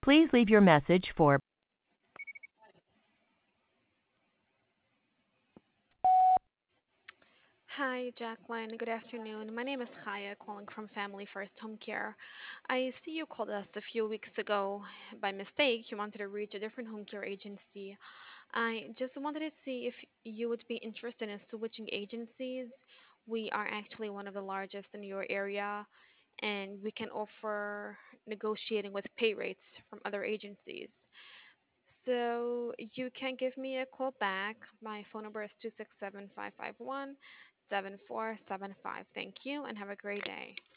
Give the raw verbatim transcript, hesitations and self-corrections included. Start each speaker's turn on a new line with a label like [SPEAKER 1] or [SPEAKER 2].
[SPEAKER 1] Please leave your message for
[SPEAKER 2] Hi, Jacqueline. Good afternoon. My name is Kaya, calling from Family First Home Care. I see you called us a few weeks ago by mistake. You wanted to reach a different home care agency. I just wanted to see if you would be interested in switching agencies. We are actually one of the largest in your area, and we can offer negotiating with pay rates from other agencies. So you can give me a call back. My phone number is two six seven, five five one, seven four seven five. Thank you and have a great day.